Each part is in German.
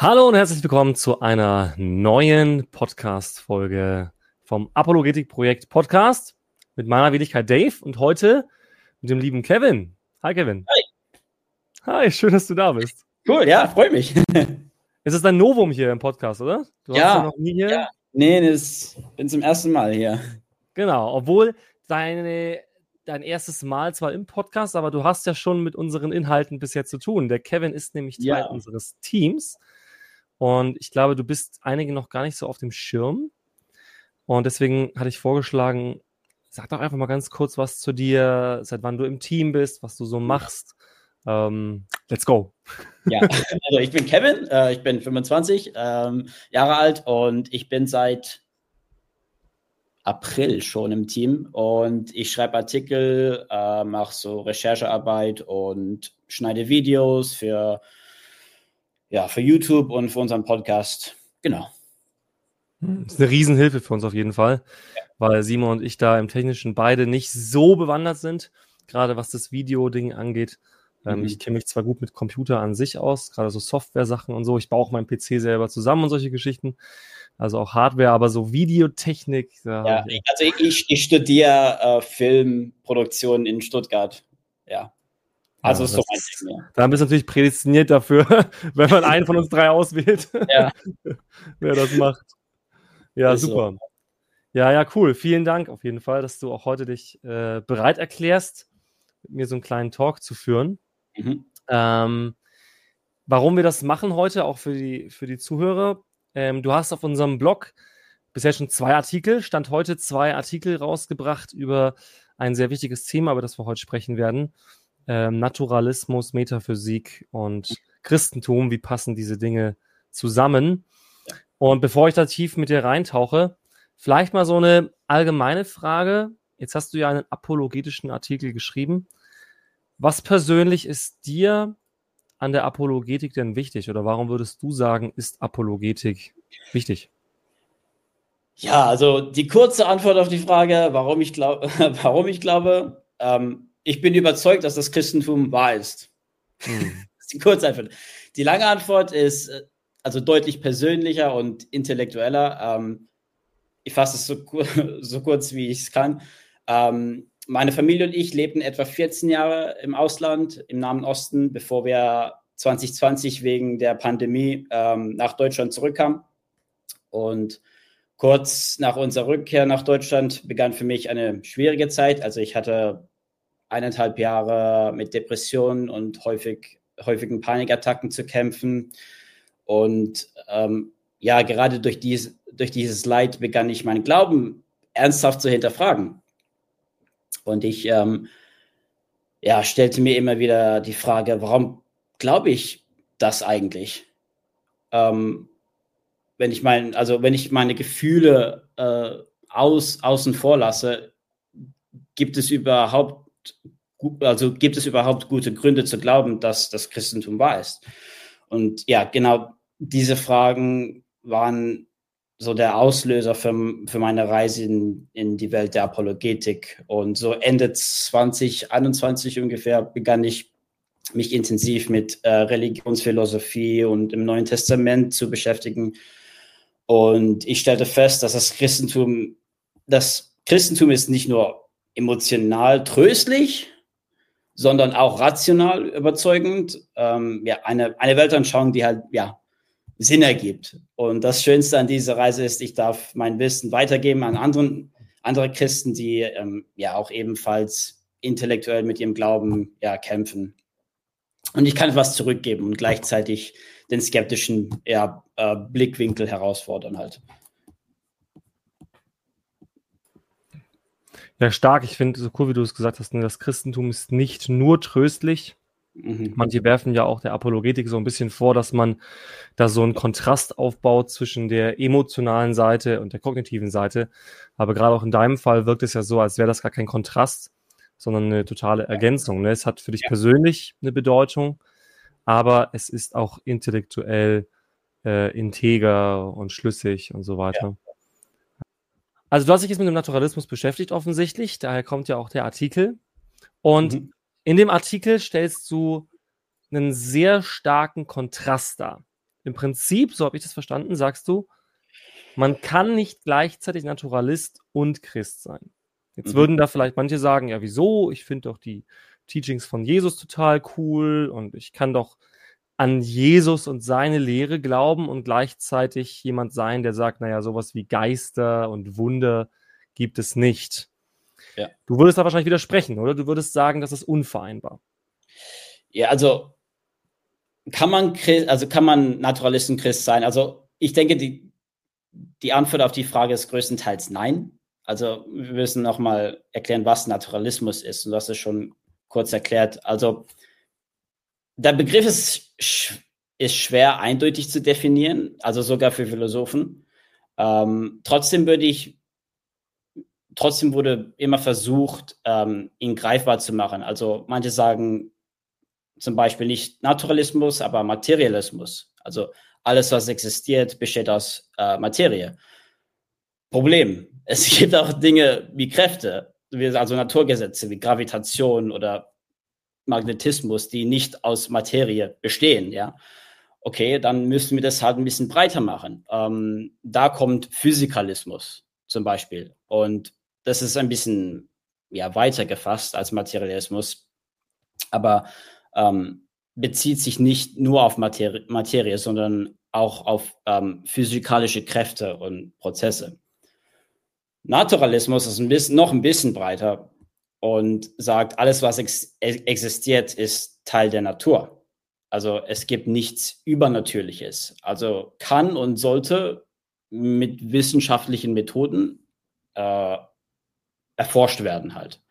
Hallo und herzlich willkommen zu einer neuen Podcast-Folge vom Apologetik-Projekt Podcast mit meiner Wenigkeit Dave und heute mit dem lieben Kevin. Hi Kevin. Hi. Hi, schön, dass du da bist. Cool, ja, freut mich. Es ist ein Novum hier im Podcast, oder? Du warst ja noch nie hier. Ja. Nee, bin zum ersten Mal hier. Genau, obwohl dein erstes Mal zwar im Podcast, aber du hast ja schon mit unseren Inhalten bisher zu tun. Der Kevin ist nämlich Teil unseres Teams. Und ich glaube, du bist einige noch gar nicht so auf dem Schirm. Und deswegen hatte ich vorgeschlagen, sag doch einfach mal ganz kurz was zu dir, seit wann du im Team bist, was du so machst. Let's go. Ja, also ich bin Kevin, ich bin 25 Jahre alt und ich bin seit April schon im Team. Und ich schreibe Artikel, mache so Recherchearbeit und schneide Videos für YouTube und für unseren Podcast. Genau. Das ist eine Riesenhilfe für uns auf jeden Fall, weil Simon und ich da im Technischen beide nicht so bewandert sind, gerade was das Video-Ding angeht. Ich kenne mich zwar gut mit Computer an sich aus, gerade so Software-Sachen und so. Ich baue auch meinen PC selber zusammen und solche Geschichten. Also auch Hardware, aber so Videotechnik. Ja, also ich studiere Filmproduktion in Stuttgart. Ja. Also so mein Ding, ja. Da bist du natürlich prädestiniert dafür, wenn man einen von uns drei auswählt, wer das macht. Ja, super. So. Ja, cool. Vielen Dank auf jeden Fall, dass du auch heute dich bereit erklärst, mit mir so einen kleinen Talk zu führen. Warum wir das machen heute, auch für die Zuhörer. Du hast auf unserem Blog bisher schon 2 Artikel, Stand heute 2 Artikel rausgebracht über ein sehr wichtiges Thema, über das wir heute sprechen werden. Naturalismus, Metaphysik und Christentum, wie passen diese Dinge zusammen? Und bevor ich da tief mit dir reintauche, vielleicht mal so eine allgemeine Frage. Jetzt hast du ja einen apologetischen Artikel geschrieben. Was persönlich ist dir an der Apologetik denn wichtig? Oder warum würdest du sagen, ist Apologetik wichtig? Ja, also die kurze Antwort auf die Frage, warum ich glaube, ich bin überzeugt, dass das Christentum wahr ist. Das ist die kurze Antwort. Die lange Antwort ist also deutlich persönlicher und intellektueller. Ich fasse es so kurz, wie ich es kann. Meine Familie und ich lebten etwa 14 Jahre im Ausland, im Nahen Osten, bevor wir 2020 wegen der Pandemie nach Deutschland zurückkamen. Und kurz nach unserer Rückkehr nach Deutschland begann für mich eine schwierige Zeit. Also ich hatte 1,5 Jahre mit Depressionen und häufigen Panikattacken zu kämpfen. Und gerade durch dieses Leid begann ich meinen Glauben ernsthaft zu hinterfragen. Und ich stellte mir immer wieder die Frage, warum glaube ich das eigentlich? Wenn ich meine Gefühle außen vor lasse, gibt es überhaupt gute Gründe zu glauben, dass das Christentum wahr ist? Und ja, genau diese Fragen waren so der Auslöser für meine Reise in die Welt der Apologetik. Und so Ende 2021 ungefähr begann ich, mich intensiv mit Religionsphilosophie und im Neuen Testament zu beschäftigen. Und ich stellte fest, dass das Christentum ist nicht nur emotional tröstlich, sondern auch rational überzeugend. Eine Weltanschauung, die halt, Sinn ergibt. Und das Schönste an dieser Reise ist, ich darf mein Wissen weitergeben an andere Christen, die auch ebenfalls intellektuell mit ihrem Glauben kämpfen. Und ich kann was zurückgeben und gleichzeitig den skeptischen Blickwinkel herausfordern halt. Ja, stark. Ich finde so cool, wie du es gesagt hast, das Christentum ist nicht nur tröstlich. Manche werfen ja auch der Apologetik so ein bisschen vor, dass man da so einen Kontrast aufbaut zwischen der emotionalen Seite und der kognitiven Seite. Aber gerade auch in deinem Fall wirkt es ja so, als wäre das gar kein Kontrast, sondern eine totale Ergänzung. Ne? Es hat für dich persönlich eine Bedeutung, aber es ist auch intellektuell integer und schlüssig und so weiter. Ja. Also du hast dich jetzt mit dem Naturalismus beschäftigt offensichtlich, daher kommt ja auch der Artikel. Und in dem Artikel stellst du einen sehr starken Kontrast dar. im Prinzip, so habe ich das verstanden, sagst du, man kann nicht gleichzeitig Naturalist und Christ sein. Jetzt würden da vielleicht manche sagen, ja, wieso? Ich finde doch die Teachings von Jesus total cool und ich kann doch an Jesus und seine Lehre glauben und gleichzeitig jemand sein, der sagt, naja, sowas wie Geister und Wunder gibt es nicht. Ja. Du würdest da wahrscheinlich widersprechen, oder? Du würdest sagen, das ist unvereinbar. Ja, also kann man Naturalist und Christ sein? Also ich denke, die Antwort auf die Frage ist größtenteils nein. Also wir müssen nochmal erklären, was Naturalismus ist. Und das ist schon kurz erklärt. Also der Begriff ist schwer eindeutig zu definieren, also sogar für Philosophen. Trotzdem wurde immer versucht, ihn greifbar zu machen. Also manche sagen zum Beispiel nicht Naturalismus, aber Materialismus. Also alles, was existiert, besteht aus Materie. Problem: Es gibt auch Dinge wie Kräfte, also Naturgesetze wie Gravitation oder Magnetismus, die nicht aus Materie bestehen, ja. Okay, dann müssen wir das halt ein bisschen breiter machen. Da kommt Physikalismus zum Beispiel. Und das ist ein bisschen weiter gefasst als Materialismus, aber bezieht sich nicht nur auf Materie, sondern auch auf physikalische Kräfte und Prozesse. Naturalismus ist noch ein bisschen breiter und sagt, alles, was existiert, ist Teil der Natur. Also es gibt nichts Übernatürliches. Also kann und sollte mit wissenschaftlichen Methoden erforscht werden halt.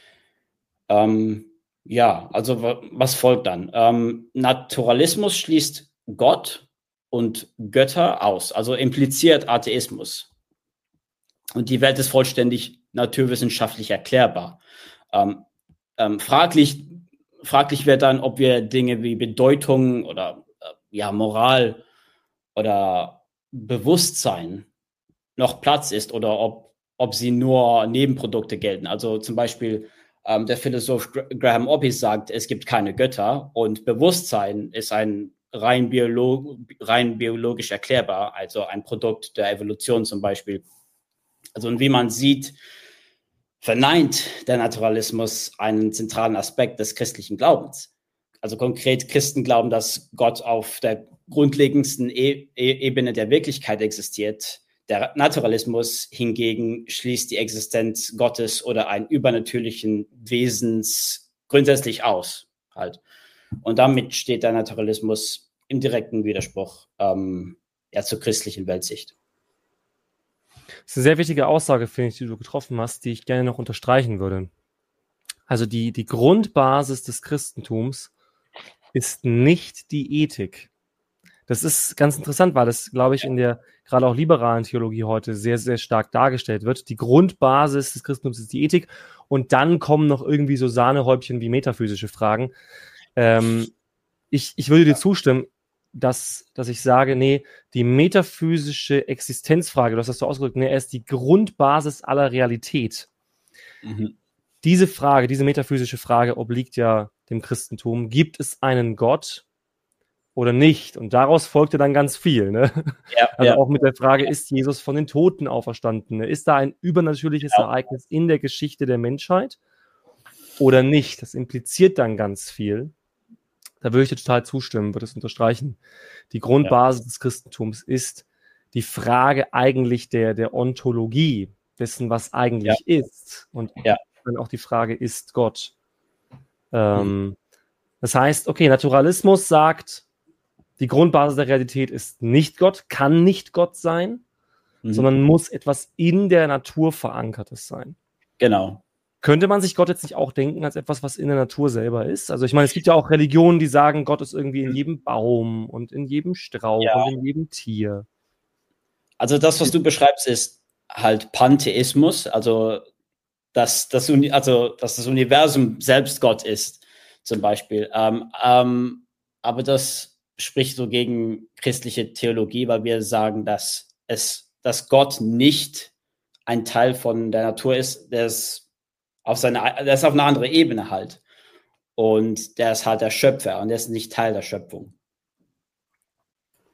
Also was folgt dann? Naturalismus schließt Gott und Götter aus, also impliziert Atheismus. Und die Welt ist vollständig naturwissenschaftlich erklärbar. Fraglich wird dann, ob wir Dinge wie Bedeutung oder Moral oder Bewusstsein noch Platz ist oder ob sie nur Nebenprodukte gelten. Also zum Beispiel der Philosoph Graham Oppy sagt, es gibt keine Götter und Bewusstsein ist ein rein biologisch erklärbar, also ein Produkt der Evolution zum Beispiel. Also und wie man sieht, verneint der Naturalismus einen zentralen Aspekt des christlichen Glaubens. Also konkret, Christen glauben, dass Gott auf der grundlegendsten Ebene der Wirklichkeit existiert. Der Naturalismus hingegen schließt die Existenz Gottes oder einen übernatürlichen Wesens grundsätzlich aus. Halt. Und damit steht der Naturalismus im direkten Widerspruch zur christlichen Weltsicht. Das ist eine sehr wichtige Aussage, finde ich, die du getroffen hast, die ich gerne noch unterstreichen würde. Also die Grundbasis des Christentums ist nicht die Ethik. Das ist ganz interessant, weil das, glaube ich, in der gerade auch liberalen Theologie heute sehr, sehr stark dargestellt wird. Die Grundbasis des Christentums ist die Ethik und dann kommen noch irgendwie so Sahnehäubchen wie metaphysische Fragen. Ich würde dir zustimmen, dass ich sage, nee, die metaphysische Existenzfrage, du hast das so ausgedrückt, er ist die Grundbasis aller Realität. Mhm. Diese Frage, diese metaphysische Frage obliegt ja dem Christentum. Gibt es einen Gott oder nicht? Und daraus folgte dann ganz viel. Ne? Auch mit der Frage, ist Jesus von den Toten auferstanden? Ist da ein übernatürliches Ereignis in der Geschichte der Menschheit oder nicht? Das impliziert dann ganz viel. Da würde ich dir total zustimmen, würde es unterstreichen. Die Grundbasis des Christentums ist die Frage eigentlich der Ontologie, dessen, was eigentlich ist. Und dann auch die Frage, ist Gott? Das heißt, okay, Naturalismus sagt, die Grundbasis der Realität ist nicht Gott, kann nicht Gott sein, sondern muss etwas in der Natur Verankertes sein. Genau. Könnte man sich Gott jetzt nicht auch denken als etwas, was in der Natur selber ist? Also ich meine, es gibt ja auch Religionen, die sagen, Gott ist irgendwie in jedem Baum und in jedem Strauch und in jedem Tier. Also das, was du beschreibst, ist halt Pantheismus, also dass das Universum selbst Gott ist, zum Beispiel. Aber das spricht so gegen christliche Theologie, weil wir sagen, dass Gott nicht ein Teil von der Natur ist, der ist auf eine andere Ebene halt. Und der ist halt der Schöpfer und der ist nicht Teil der Schöpfung.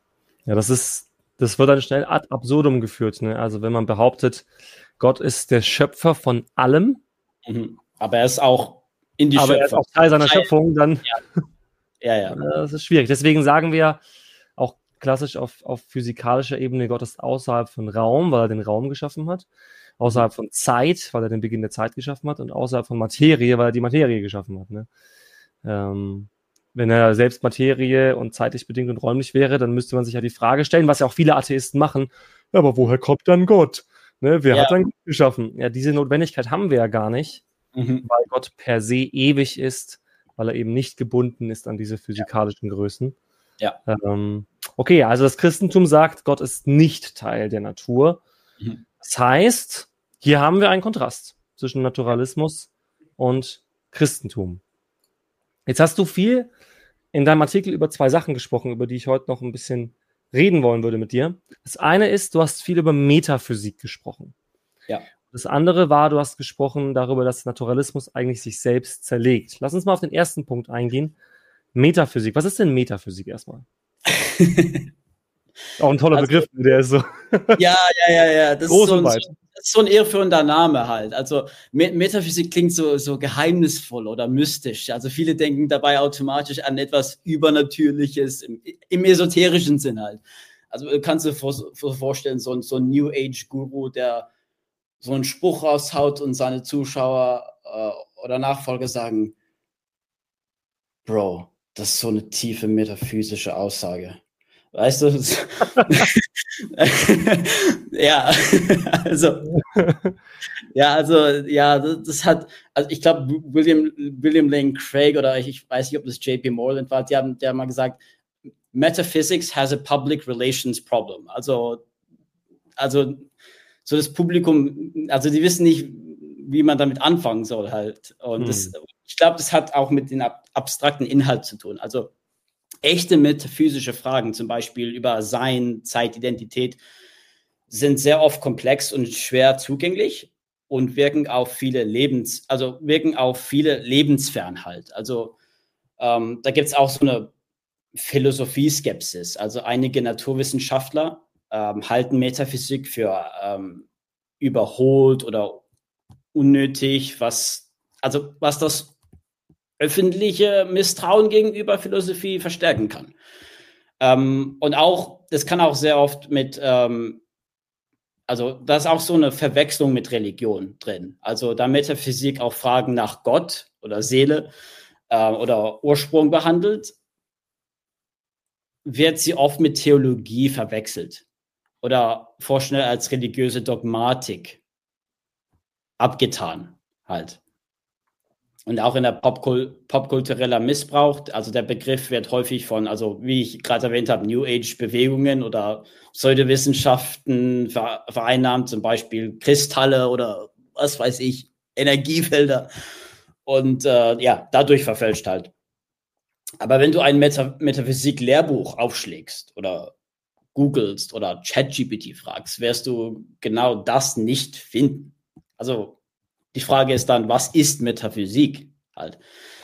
Ja, das wird dann schnell ad absurdum geführt, ne? Also wenn man behauptet, Gott ist der Schöpfer von allem. Aber er ist auch in die Schöpfung. Aber er ist auch Teil seiner Schöpfung, dann ja. Das ist schwierig. Deswegen sagen wir auch klassisch auf physikalischer Ebene, Gott ist außerhalb von Raum, weil er den Raum geschaffen hat, außerhalb von Zeit, weil er den Beginn der Zeit geschaffen hat und außerhalb von Materie, weil er die Materie geschaffen hat. Ne? Wenn er selbst Materie und zeitlich bedingt und räumlich wäre, dann müsste man sich ja die Frage stellen, was ja auch viele Atheisten machen, ja, aber woher kommt dann Gott? Ne? Wer hat dann Gott geschaffen? Ja, diese Notwendigkeit haben wir ja gar nicht, weil Gott per se ewig ist, weil er eben nicht gebunden ist an diese physikalischen Größen. Ja. Okay, also das Christentum sagt, Gott ist nicht Teil der Natur. Das heißt, hier haben wir einen Kontrast zwischen Naturalismus und Christentum. Jetzt hast du viel in deinem Artikel über 2 Sachen gesprochen, über die ich heute noch ein bisschen reden wollen würde mit dir. Das eine ist, du hast viel über Metaphysik gesprochen. Ja. Das andere war, du hast gesprochen darüber, dass Naturalismus eigentlich sich selbst zerlegt. Lass uns mal auf den ersten Punkt eingehen. Metaphysik. Was ist denn Metaphysik erstmal? Auch ein toller Begriff, der ist so. Ja. Das ist so ein irreführender Name halt. Also Metaphysik klingt so geheimnisvoll oder mystisch. Also viele denken dabei automatisch an etwas Übernatürliches im esoterischen Sinn halt. Also kannst du dir vorstellen, so ein New Age Guru, der so einen Spruch raushaut und seine Zuschauer oder Nachfolger sagen, Bro, das ist so eine tiefe metaphysische Aussage. Weißt du? Das hat, also ich glaube, William Lane Craig oder ich weiß nicht, ob das JP Moreland war, der hat mal gesagt, Metaphysics has a public relations problem. Also so das Publikum, also die wissen nicht, wie man damit anfangen soll halt. Und ich glaube, das hat auch mit dem abstrakten Inhalt zu tun. Also echte metaphysische Fragen, zum Beispiel über Sein, Zeit, Identität, sind sehr oft komplex und schwer zugänglich und wirken auf viele Lebensfern halt. Also da gibt es auch so eine Philosophie-Skepsis. Also einige Naturwissenschaftler halten Metaphysik für überholt oder unnötig, was das öffentliche Misstrauen gegenüber Philosophie verstärken kann. Und auch, das kann auch sehr oft mit, also da ist auch so eine Verwechslung mit Religion drin. Also da Metaphysik auch Fragen nach Gott oder Seele oder Ursprung behandelt, wird sie oft mit Theologie verwechselt oder vorschnell als religiöse Dogmatik abgetan halt. Und auch in der popkultureller Missbrauch, also der Begriff wird häufig von, also wie ich gerade erwähnt habe, New Age-Bewegungen oder Pseudowissenschaften vereinnahmt, zum Beispiel Kristalle oder was weiß ich, Energiefelder und dadurch verfälscht halt. Aber wenn du ein Metaphysik-Lehrbuch aufschlägst oder googelst oder ChatGPT fragst, wirst du genau das nicht finden. Also die Frage ist dann, was ist Metaphysik halt?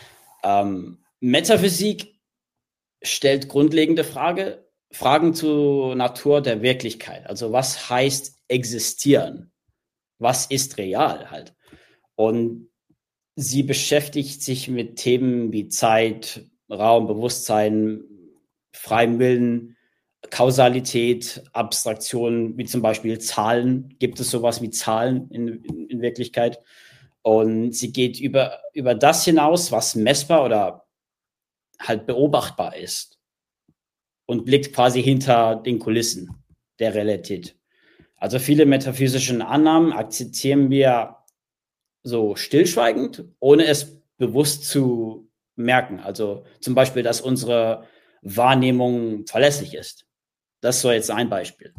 Metaphysik stellt grundlegende Fragen zur Natur der Wirklichkeit. Also was heißt existieren? Was ist real halt? Und sie beschäftigt sich mit Themen wie Zeit, Raum, Bewusstsein, freiem Willen, Kausalität, Abstraktion, wie zum Beispiel Zahlen. Gibt es sowas wie Zahlen in Wirklichkeit? Und sie geht über das hinaus, was messbar oder halt beobachtbar ist und blickt quasi hinter den Kulissen der Realität. Also viele metaphysische Annahmen akzeptieren wir so stillschweigend, ohne es bewusst zu merken. Also zum Beispiel, dass unsere Wahrnehmung verlässlich ist. Das ist so jetzt ein Beispiel.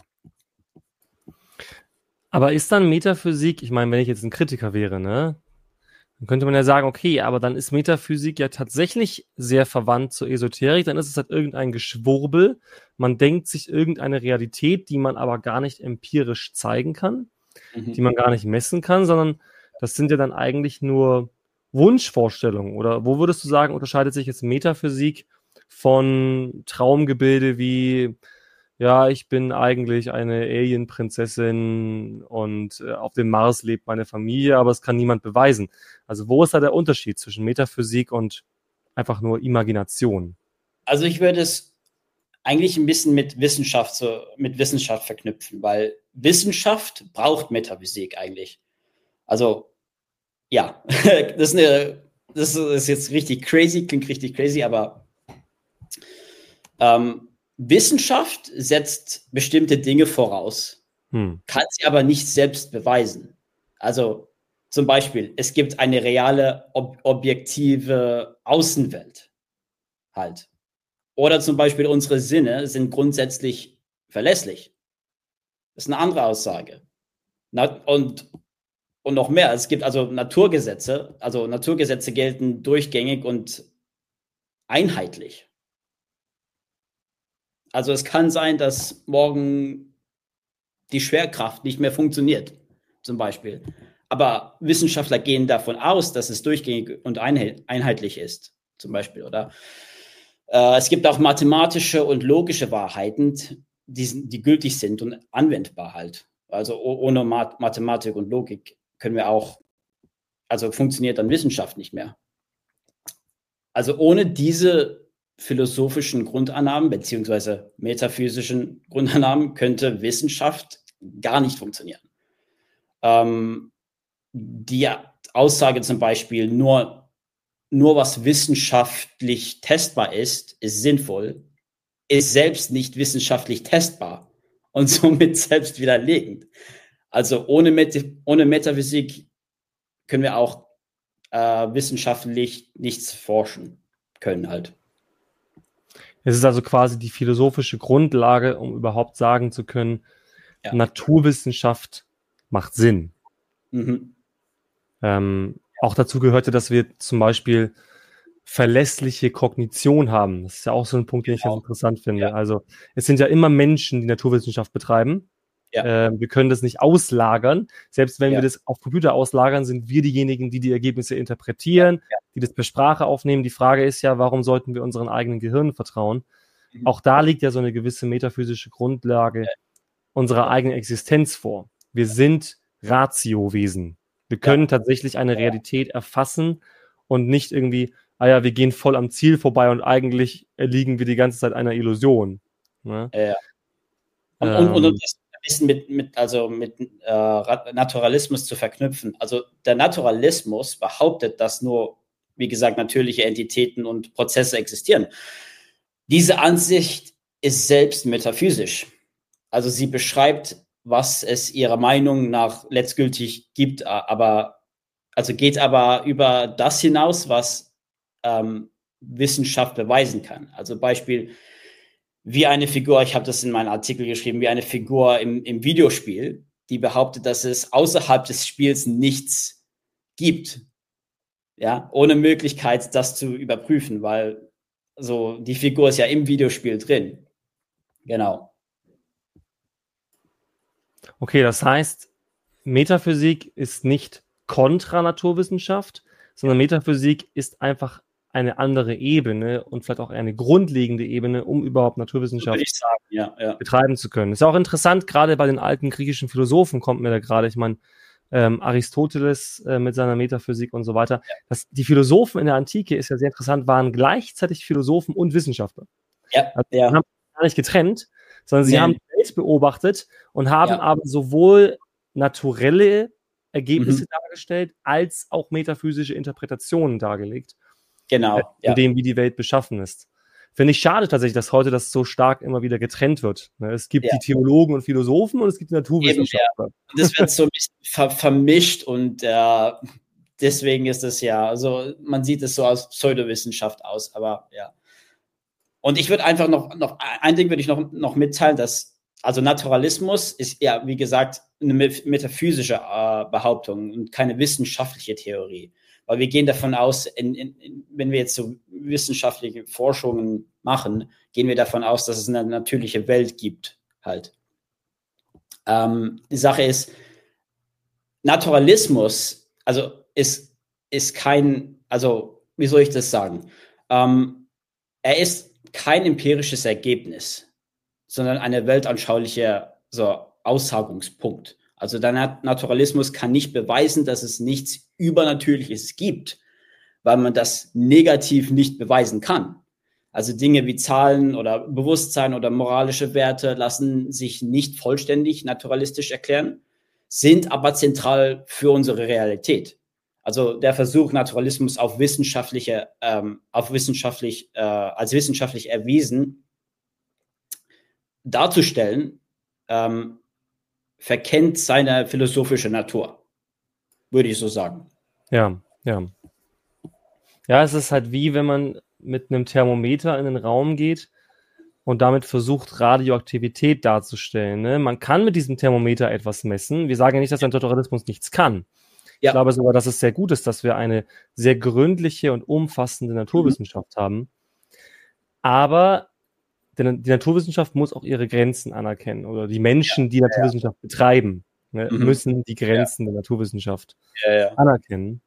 Aber ist dann Metaphysik, ich meine, wenn ich jetzt ein Kritiker wäre, ne, dann könnte man ja sagen, okay, aber dann ist Metaphysik ja tatsächlich sehr verwandt zur Esoterik, dann ist es halt irgendein Geschwurbel, man denkt sich irgendeine Realität, die man aber gar nicht empirisch zeigen kann, die man gar nicht messen kann, sondern das sind ja dann eigentlich nur Wunschvorstellungen. Oder wo würdest du sagen, unterscheidet sich jetzt Metaphysik von Traumgebilde wie ja, ich bin eigentlich eine Alien-Prinzessin und auf dem Mars lebt meine Familie, aber es kann niemand beweisen. Also wo ist da der Unterschied zwischen Metaphysik und einfach nur Imagination? Also ich würde es eigentlich ein bisschen mit Wissenschaft verknüpfen, weil Wissenschaft braucht Metaphysik eigentlich. Also ja, das ist jetzt richtig crazy, klingt richtig crazy, aber Wissenschaft setzt bestimmte Dinge voraus, kann sie aber nicht selbst beweisen. Also zum Beispiel, es gibt eine reale, objektive Außenwelt halt. Oder zum Beispiel, unsere Sinne sind grundsätzlich verlässlich. Das ist eine andere Aussage. Und noch mehr, es gibt also Naturgesetze. Also Naturgesetze gelten durchgängig und einheitlich. Also es kann sein, dass morgen die Schwerkraft nicht mehr funktioniert, zum Beispiel. Aber Wissenschaftler gehen davon aus, dass es durchgängig und einheitlich ist, zum Beispiel, oder? Es gibt auch mathematische und logische Wahrheiten, die gültig sind und anwendbar halt. Also ohne Mathematik und Logik können wir auch, also funktioniert dann Wissenschaft nicht mehr. Also ohne diese philosophischen Grundannahmen beziehungsweise metaphysischen Grundannahmen könnte Wissenschaft gar nicht funktionieren. Die Aussage zum Beispiel, nur was wissenschaftlich testbar ist sinnvoll, ist selbst nicht wissenschaftlich testbar und somit selbst widerlegend. Also ohne Metaphysik können wir auch wissenschaftlich nichts forschen können halt. Es ist also quasi die philosophische Grundlage, um überhaupt sagen zu können, ja, Naturwissenschaft macht Sinn. Auch dazu gehörte, dass wir zum Beispiel verlässliche Kognition haben. Das ist ja auch so ein Punkt, den ich ganz interessant finde. Ja. Also es sind ja immer Menschen, die Naturwissenschaft betreiben. Ja. Wir können das nicht auslagern. Selbst wenn wir das auf Computer auslagern, sind wir diejenigen, die die Ergebnisse interpretieren, die das per Sprache aufnehmen. Die Frage ist ja, warum sollten wir unseren eigenen Gehirnen vertrauen? Auch da liegt ja so eine gewisse metaphysische Grundlage unserer eigenen Existenz vor. Wir sind Ratiowesen. Wir können tatsächlich eine Realität erfassen und nicht irgendwie, wir gehen voll am Ziel vorbei und eigentlich erliegen wir die ganze Zeit einer Illusion. Ne? Ja. Und das ein bisschen mit Naturalismus zu verknüpfen. Also der Naturalismus behauptet, dass nur, wie gesagt, natürliche Entitäten und Prozesse existieren. Diese Ansicht ist selbst metaphysisch. Also sie beschreibt, was es ihrer Meinung nach letztgültig gibt, geht aber über das hinaus, was Wissenschaft beweisen kann. Also Beispiel, wie eine Figur, ich habe das in meinem Artikel geschrieben, wie eine Figur im Videospiel, die behauptet, dass es außerhalb des Spiels nichts gibt. Ja, ohne Möglichkeit, das zu überprüfen, weil so die Figur ist ja im Videospiel drin. Genau. Okay, das heißt, Metaphysik ist nicht kontra Naturwissenschaft, sondern Metaphysik ist einfach eine andere Ebene und vielleicht auch eine grundlegende Ebene, um überhaupt Naturwissenschaft betreiben zu können. Ist auch interessant, gerade bei den alten griechischen Philosophen kommt mir da gerade, ich meine, Aristoteles mit seiner Metaphysik und so weiter. Die Philosophen in der Antike, ist ja sehr interessant, waren gleichzeitig Philosophen und Wissenschaftler. Also sie haben gar nicht getrennt, sondern sie haben die Welt beobachtet und haben aber sowohl naturelle Ergebnisse dargestellt, als auch metaphysische Interpretationen dargelegt. Genau. In dem, wie die Welt beschaffen ist. Finde ich schade tatsächlich, dass heute das so stark immer wieder getrennt wird. Es gibt die Theologen und Philosophen und es gibt die Naturwissenschaftler. Das wird so ein bisschen vermischt und deswegen ist es also man sieht es so als Pseudowissenschaft aus, aber ja. Und ich würde einfach noch ein Ding würde ich noch mitteilen, dass also Naturalismus ist ja, wie gesagt, eine metaphysische Behauptung und keine wissenschaftliche Theorie. Weil wir gehen davon aus, wenn wir jetzt so wissenschaftliche Forschungen machen, gehen wir davon aus, dass es eine natürliche Welt gibt halt. Die Sache ist, Naturalismus, also ist kein, also wie soll ich das sagen? Er ist kein empirisches Ergebnis. sondern eine weltanschauliche Aussagungspunkt. Also der Naturalismus kann nicht beweisen, dass es nichts Übernatürliches gibt, weil man das negativ nicht beweisen kann. Also Dinge wie Zahlen oder Bewusstsein oder moralische Werte lassen sich nicht vollständig naturalistisch erklären, sind aber zentral für unsere Realität. Also der Versuch, Naturalismus als wissenschaftlich erwiesen darzustellen, verkennt seine philosophische Natur, würde ich so sagen. Ja. Ja, es ist halt wie, wenn man mit einem Thermometer in den Raum geht und damit versucht, Radioaktivität darzustellen. Ne? Man kann mit diesem Thermometer etwas messen. Wir sagen ja nicht, dass ein Naturalismus nichts kann. Ja. Ich glaube sogar, dass es sehr gut ist, dass wir eine sehr gründliche und umfassende Naturwissenschaft haben. Aber die Naturwissenschaft muss auch ihre Grenzen anerkennen. Oder die Menschen, die Naturwissenschaft betreiben, müssen die Grenzen der Naturwissenschaft anerkennen.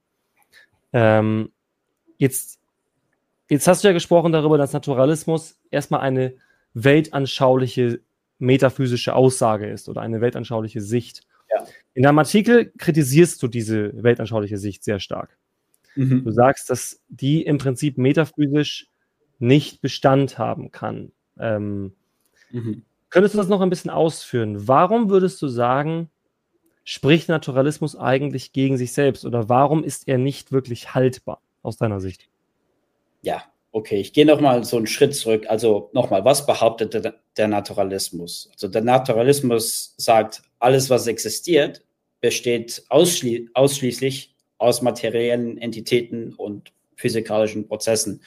Jetzt hast du ja gesprochen darüber, dass Naturalismus erstmal eine weltanschauliche, metaphysische Aussage ist oder eine weltanschauliche Sicht. Ja. In deinem Artikel kritisierst du diese weltanschauliche Sicht sehr stark. Du sagst, dass die im Prinzip metaphysisch nicht Bestand haben kann. Könntest du das noch ein bisschen ausführen? Warum würdest du sagen, spricht Naturalismus eigentlich gegen sich selbst oder warum ist er nicht wirklich haltbar aus deiner Sicht? Ja, okay, ich gehe nochmal so einen Schritt zurück. Also nochmal, was behauptet der Naturalismus? Also der Naturalismus sagt, alles, was existiert, besteht ausschließlich aus materiellen Entitäten und physikalischen Prozessen.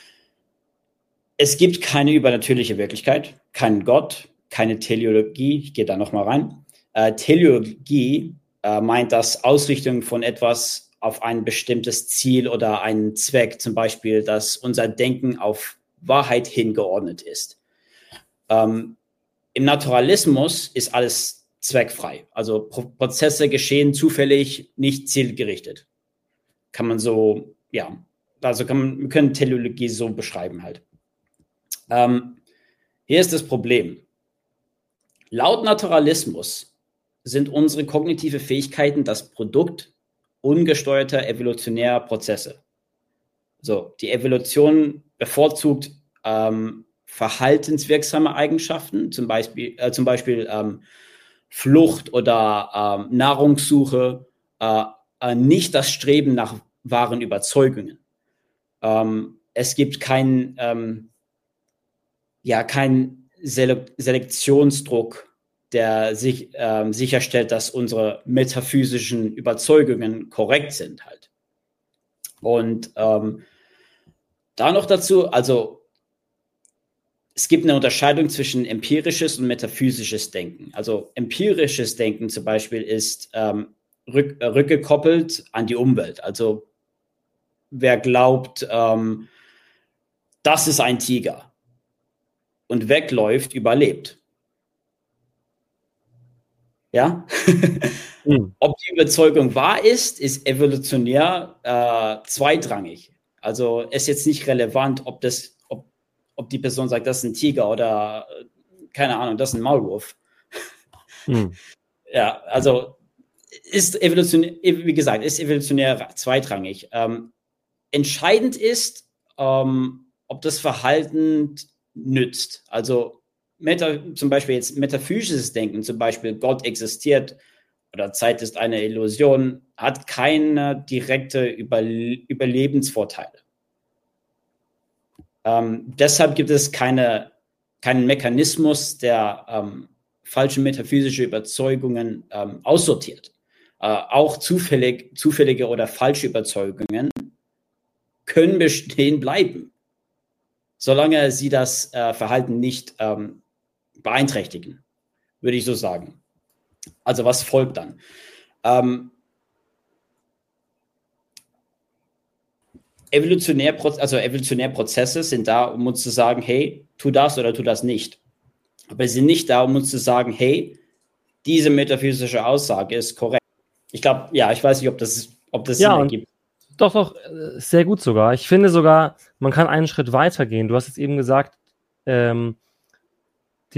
Es gibt keine übernatürliche Wirklichkeit, keinen Gott, keine Teleologie. Ich gehe da nochmal rein. Teleologie meint das Ausrichtung von etwas auf ein bestimmtes Ziel oder einen Zweck, zum Beispiel, dass unser Denken auf Wahrheit hingeordnet ist. Im Naturalismus ist alles zweckfrei. Also Prozesse geschehen zufällig, nicht zielgerichtet. Kann man so, ja, also wir können Teleologie so beschreiben halt. Hier ist das Problem. Laut Naturalismus sind unsere kognitive Fähigkeiten das Produkt ungesteuerter evolutionärer Prozesse. So, die Evolution bevorzugt verhaltenswirksame Eigenschaften, zum Beispiel Flucht oder Nahrungssuche, nicht das Streben nach wahren Überzeugungen. Es gibt keinen Selektionsdruck, der sicherstellt, dass unsere metaphysischen Überzeugungen korrekt sind halt. Und da noch dazu, also es gibt eine Unterscheidung zwischen empirisches und metaphysisches Denken. Also empirisches Denken zum Beispiel ist rückgekoppelt an die Umwelt. Also wer glaubt, das ist ein Tiger und wegläuft, überlebt. Ja? Ob die Überzeugung wahr ist evolutionär zweitrangig. Also es ist jetzt nicht relevant, ob die Person sagt, das ist ein Tiger oder keine Ahnung, das ist ein Maulwurf. Ja, also ist evolutionär, wie gesagt, ist evolutionär zweitrangig. Entscheidend ist, ob das Verhalten nützt. Also zum Beispiel jetzt metaphysisches Denken, zum Beispiel Gott existiert oder Zeit ist eine Illusion, hat keine direkte Überlebensvorteile. Deshalb gibt es keinen Mechanismus, der falsche metaphysische Überzeugungen aussortiert. Auch zufällige oder falsche Überzeugungen können bestehen bleiben, solange sie das Verhalten nicht beeinträchtigen, würde ich so sagen. Also was folgt dann? Evolutionäre Prozesse sind da, um uns zu sagen, hey, tu das oder tu das nicht. Aber sie sind nicht da, um uns zu sagen, hey, diese metaphysische Aussage ist korrekt. Ich glaube, ja, ich weiß nicht, ob das Sinn ergibt. Doch, sehr gut sogar. Ich finde sogar, man kann einen Schritt weiter gehen. Du hast jetzt eben gesagt, die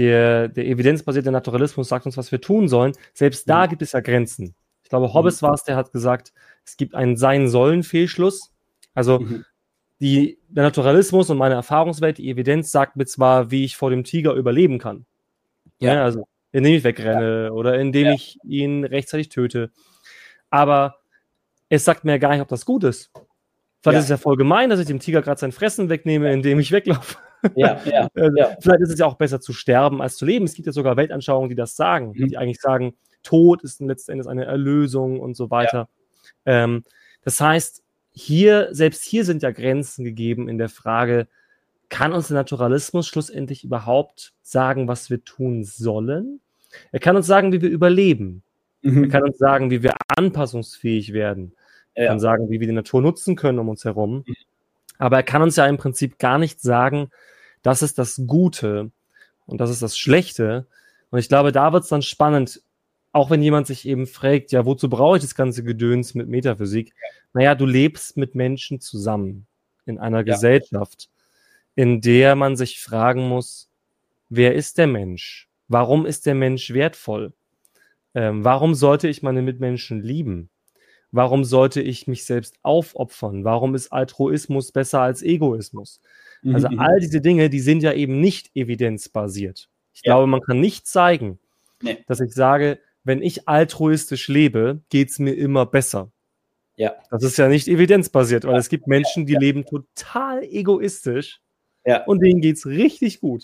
der evidenzbasierte Naturalismus sagt uns, was wir tun sollen. Selbst da gibt es ja Grenzen. Ich glaube, Hobbes war es, der hat gesagt, es gibt einen Sein-Sollen-Fehlschluss. Also der Naturalismus und meine Erfahrungswelt, die Evidenz sagt mir zwar, wie ich vor dem Tiger überleben kann. Ja, also indem ich wegrenne oder indem ich ihn rechtzeitig töte. Aber es sagt mir gar nicht, ob das gut ist. Vielleicht ist es ja voll gemein, dass ich dem Tiger gerade sein Fressen wegnehme, indem ich weglaufe. Vielleicht ist es ja auch besser zu sterben, als zu leben. Es gibt ja sogar Weltanschauungen, die das sagen, die eigentlich sagen, Tod ist letzten Endes eine Erlösung und so weiter. Das heißt, selbst hier sind ja Grenzen gegeben in der Frage, kann uns der Naturalismus schlussendlich überhaupt sagen, was wir tun sollen? Er kann uns sagen, wie wir überleben. Er kann uns sagen, wie wir anpassungsfähig werden. Er kann sagen, wie wir die Natur nutzen können um uns herum. Aber er kann uns ja im Prinzip gar nicht sagen, das ist das Gute und das ist das Schlechte. Und ich glaube, da wird es dann spannend, auch wenn jemand sich eben fragt, ja, wozu brauche ich das ganze Gedöns mit Metaphysik? Naja, du lebst mit Menschen zusammen in einer Gesellschaft, in der man sich fragen muss, wer ist der Mensch? Warum ist der Mensch wertvoll? Warum sollte ich meine Mitmenschen lieben? Warum sollte ich mich selbst aufopfern? Warum ist Altruismus besser als Egoismus? Also all diese Dinge, die sind ja eben nicht evidenzbasiert. Ich glaube, man kann nicht zeigen, dass ich sage, wenn ich altruistisch lebe, geht es mir immer besser. Das ist ja nicht evidenzbasiert, weil es gibt Menschen, die leben total egoistisch und denen geht es richtig gut.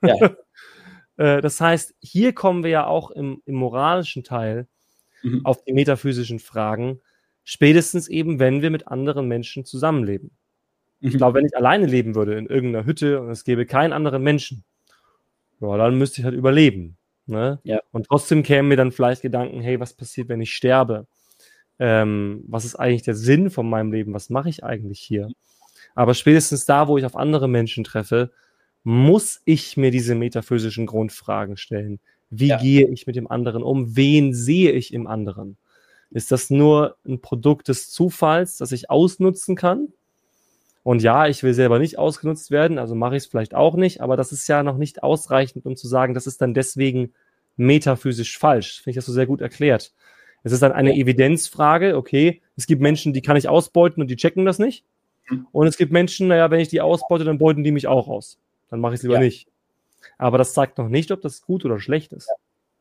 Das heißt, hier kommen wir ja auch im moralischen Teil auf die metaphysischen Fragen, spätestens eben, wenn wir mit anderen Menschen zusammenleben. Ich glaube, wenn ich alleine leben würde in irgendeiner Hütte und es gäbe keinen anderen Menschen, dann müsste ich halt überleben. Ne? Und trotzdem kämen mir dann vielleicht Gedanken, hey, was passiert, wenn ich sterbe? Was ist eigentlich der Sinn von meinem Leben? Was mache ich eigentlich hier? Aber spätestens da, wo ich auf andere Menschen treffe, muss ich mir diese metaphysischen Grundfragen stellen. Wie gehe ich mit dem anderen um? Wen sehe ich im anderen? Ist das nur ein Produkt des Zufalls, das ich ausnutzen kann? Und ja, ich will selber nicht ausgenutzt werden, also mache ich es vielleicht auch nicht, aber das ist ja noch nicht ausreichend, um zu sagen, das ist dann deswegen metaphysisch falsch. Finde ich das so sehr gut erklärt. Es ist dann eine Evidenzfrage, okay, es gibt Menschen, die kann ich ausbeuten und die checken das nicht. Und es gibt Menschen, naja, wenn ich die ausbeute, dann beuten die mich auch aus. Dann mache ich es lieber nicht. Aber das zeigt noch nicht, ob das gut oder schlecht ist.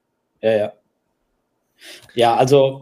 Ja, also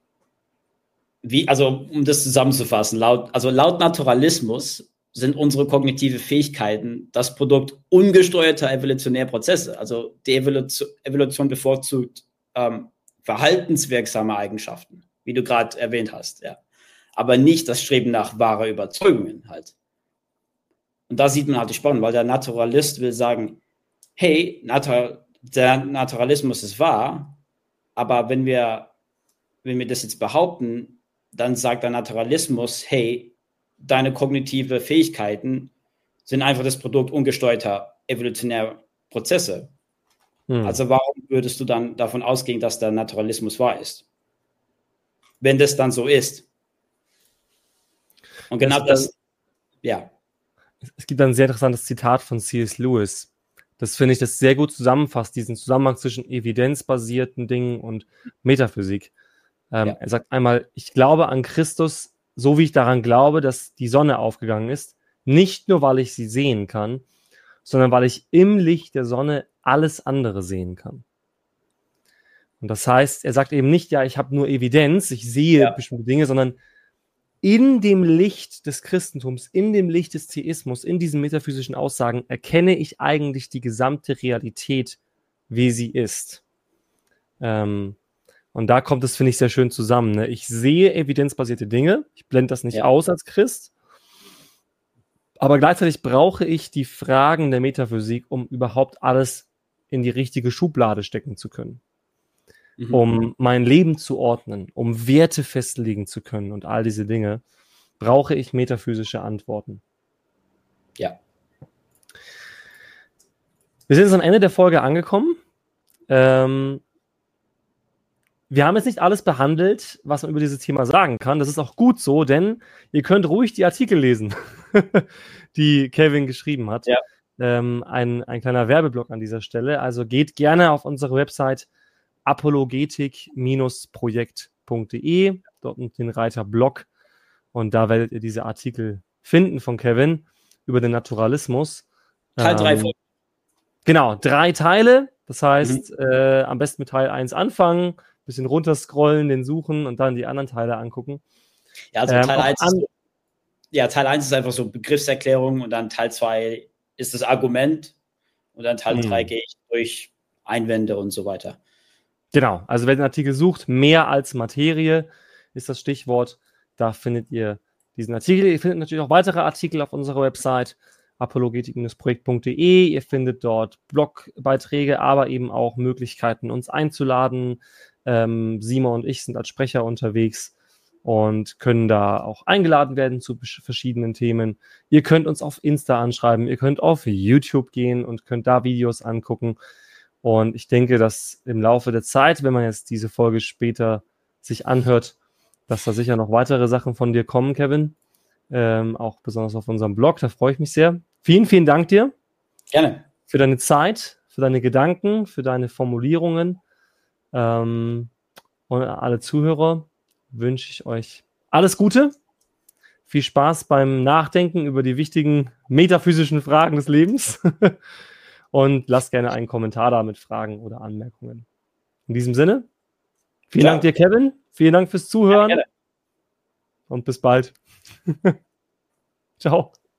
um das zusammenzufassen, laut Naturalismus sind unsere kognitive Fähigkeiten das Produkt ungesteuerter evolutionärer Prozesse. Also die Evolution bevorzugt verhaltenswirksame Eigenschaften, wie du gerade erwähnt hast, aber nicht das Streben nach wahrer Überzeugungen halt. Und da sieht man halt die Spannung, weil der Naturalist will sagen, hey, der Naturalismus ist wahr, aber wenn wir das jetzt behaupten, dann sagt der Naturalismus, hey, deine kognitive Fähigkeiten sind einfach das Produkt ungesteuerter evolutionärer Prozesse. Also warum würdest du dann davon ausgehen, dass der Naturalismus wahr ist? Wenn das dann so ist. Und genau das Es gibt ein sehr interessantes Zitat von C.S. Lewis. Das finde ich, das sehr gut zusammenfasst, diesen Zusammenhang zwischen evidenzbasierten Dingen und Metaphysik. Er sagt einmal, ich glaube an Christus, so wie ich daran glaube, dass die Sonne aufgegangen ist, nicht nur, weil ich sie sehen kann, sondern weil ich im Licht der Sonne alles andere sehen kann. Und das heißt, er sagt eben nicht, ich habe nur Evidenz, ich sehe bestimmte Dinge, sondern in dem Licht des Christentums, in dem Licht des Theismus, in diesen metaphysischen Aussagen erkenne ich eigentlich die gesamte Realität, wie sie ist. Und da kommt es, finde ich, sehr schön zusammen. Ne? Ich sehe evidenzbasierte Dinge, ich blende das nicht aus als Christ, aber gleichzeitig brauche ich die Fragen der Metaphysik, um überhaupt alles in die richtige Schublade stecken zu können. Um mein Leben zu ordnen, um Werte festlegen zu können und all diese Dinge, brauche ich metaphysische Antworten. Wir sind jetzt am Ende der Folge angekommen. Wir haben jetzt nicht alles behandelt, was man über dieses Thema sagen kann. Das ist auch gut so, denn ihr könnt ruhig die Artikel lesen, die Kevin geschrieben hat. ein kleiner Werbeblock an dieser Stelle. Also geht gerne auf unsere Website apologetik-projekt.de, dort unter den Reiter Blog, und da werdet ihr diese Artikel finden von Kevin über den Naturalismus. Teil 3. Genau, 3 Teile. Das heißt, am besten mit Teil 1 anfangen, bisschen runterscrollen, den suchen und dann die anderen Teile angucken. Ja, also Teil 1 ist einfach so Begriffserklärung und dann Teil 2 ist das Argument und dann Teil 3 gehe ich durch Einwände und so weiter. Genau, also wer den Artikel sucht, mehr als Materie ist das Stichwort. Da findet ihr diesen Artikel. Ihr findet natürlich auch weitere Artikel auf unserer Website apologetik-projekt.de. Ihr findet dort Blogbeiträge, aber eben auch Möglichkeiten, uns einzuladen. Simon und ich sind als Sprecher unterwegs und können da auch eingeladen werden zu verschiedenen Themen. Ihr könnt uns auf Insta anschreiben, ihr könnt auf YouTube gehen und könnt da Videos angucken. Und ich denke, dass im Laufe der Zeit, wenn man jetzt diese Folge später sich anhört, dass da sicher noch weitere Sachen von dir kommen, Kevin. Auch besonders auf unserem Blog, da freue ich mich sehr. Vielen, vielen Dank dir. Gerne. Für deine Zeit, für deine Gedanken, für deine Formulierungen. Und alle Zuhörer wünsche ich euch alles Gute. Viel Spaß beim Nachdenken über die wichtigen metaphysischen Fragen des Lebens. Und lasst gerne einen Kommentar da mit Fragen oder Anmerkungen. In diesem Sinne, vielen Dank dir, Kevin. Vielen Dank fürs Zuhören. Gerne. Und bis bald. Ciao.